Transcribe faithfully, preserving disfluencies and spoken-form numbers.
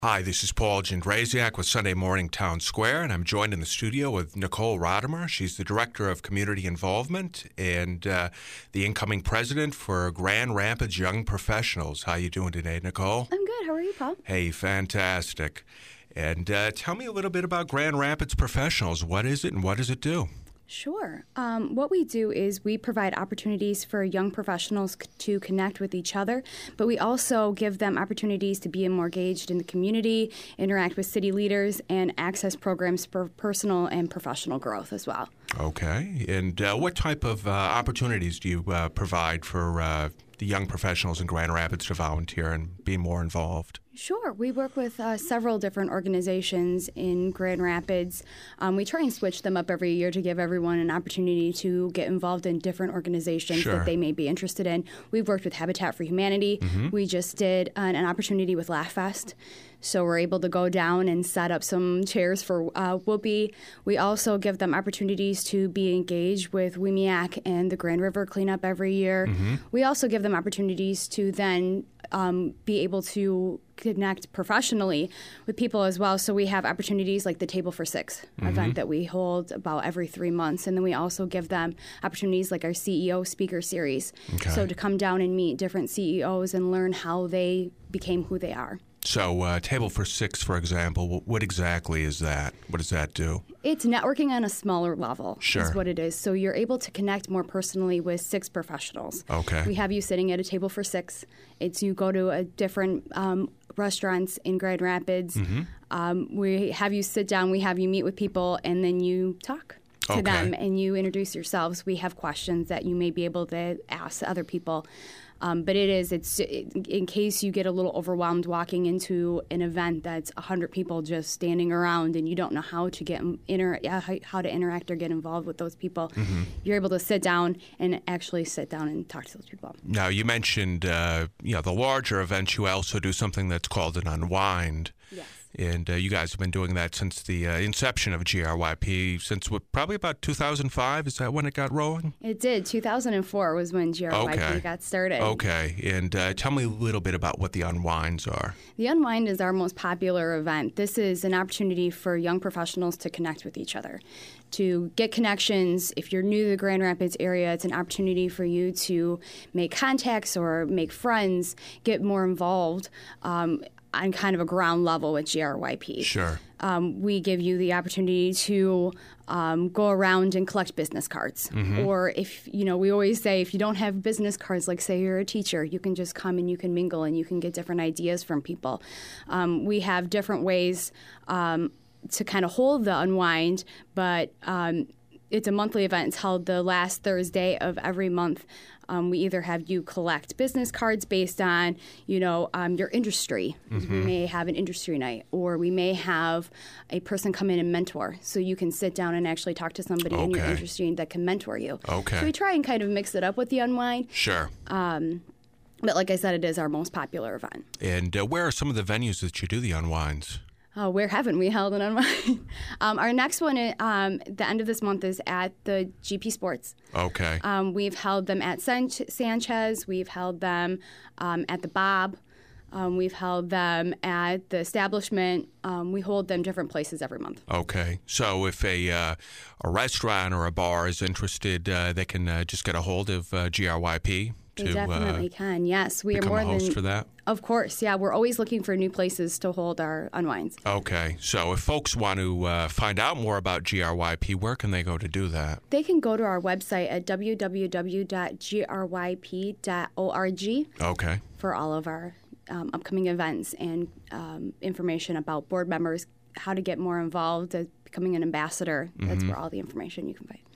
Hi, this is Paul Jandresiak with Sunday Morning Town Square, and I'm joined in the studio with Nicole Rodimer. She's the Director of Community Involvement and uh, the incoming president for Grand Rapids Young Professionals. How you doing today, Nicole? I'm good. How are you, Paul? Hey, fantastic. And uh, tell me a little bit about Grand Rapids Professionals. What is it and what does it do? Sure. Um, what we do is we provide opportunities for young professionals c- to connect with each other, but we also give them opportunities to be more engaged in the community, interact with city leaders, and access programs for personal and professional growth as well. Okay. And uh, what type of uh, opportunities do you uh, provide for uh, the young professionals in Grand Rapids to volunteer and be more involved? Sure. We work with uh, several different organizations in Grand Rapids. Um, we try and switch them up every year to give everyone an opportunity to get involved in different organizations Sure. that they may be interested in. We've worked with Habitat for Humanity. Mm-hmm. We just did an, an opportunity with Laugh Fest. So we're able to go down and set up some chairs for uh, Whoopi. We also give them opportunities to be engaged with WMEAC and the Grand River cleanup every year. Mm-hmm. We also give them opportunities to then um, be able to connect professionally with people as well. So we have opportunities like the Table for Six Mm-hmm. event that we hold about every three months. And then we also give them opportunities like our C E O speaker series. Okay. So to come down and meet different C E Os and learn how they became who they are. So, uh, Table for Six, for example, what exactly is that? What does that do? It's networking on a smaller level Sure. is what it is. So you're able to connect more personally with six professionals. Okay. We have you sitting at a table for six. It's you go to a different um, restaurants in Grand Rapids. Mm-hmm. Um, we have you sit down. We have you meet with people, and then you talk to Okay. them, and you introduce yourselves. We have questions that you may be able to ask other people. Um, but it is, it's in case you get a little overwhelmed walking into an event that's one hundred people just standing around and you don't know how to get inter- how to interact or get involved with those people, Mm-hmm. you're able to sit down and actually sit down and talk to those people. Now, you mentioned, uh, you know, the larger events. You also do something that's called an unwind. Yes. And uh, you guys have been doing that since the uh, inception of G R Y P, since what, probably about two thousand five? Is that when it got rolling? It did. two thousand four was when G R Y P Okay. got started. Okay. And uh, tell me a little bit about what the unwinds are. The Unwind is our most popular event. This is an opportunity for young professionals to connect with each other, to get connections. If you're new to the Grand Rapids area, it's an opportunity for you to make contacts or make friends, get more involved um, on kind of a ground level with G R Y P. Sure. Um, we give you the opportunity to um, go around and collect business cards. Mm-hmm. Or if, you know, we always say if you don't have business cards, like say you're a teacher, you can just come and you can mingle and you can get different ideas from people. Um, we have different ways um, to kind of hold the Unwind, but um, it's a monthly event. It's held the last Thursday of every month. Um, we either have you collect business cards based on, you know, um, your industry. Mm-hmm. We may have an industry night, or we may have a person come in and mentor. So you can sit down and actually talk to somebody in your Okay. industry that can mentor you. Okay. So we try and kind of mix it up with the Unwind. Sure. Um, but like I said, it is our most popular event. And uh, where are some of the venues that you do the unwinds? Oh, where haven't we held an Unwind? um, our next one, um, the end of this month, is at the G P Sports. Okay. Um, we've held them at San- Sanchez. We've held them um, at the Bob. Um, we've held them at the establishment. Um, we hold them different places every month. Okay. So if a uh, a restaurant or a bar is interested, uh, they can uh, just get a hold of uh, G R Y P to They definitely uh, can. Yes, we are become more a host than for that? Of course, yeah. We're always looking for new places to hold our unwinds. Okay. So if folks want to uh, find out more about G R Y P, where can they go to do that? They can go to our website at w w w dot g r y p dot org Okay. for all of our um, upcoming events and um, information about board members, how to get more involved, uh, becoming an ambassador. That's where all the information you can find.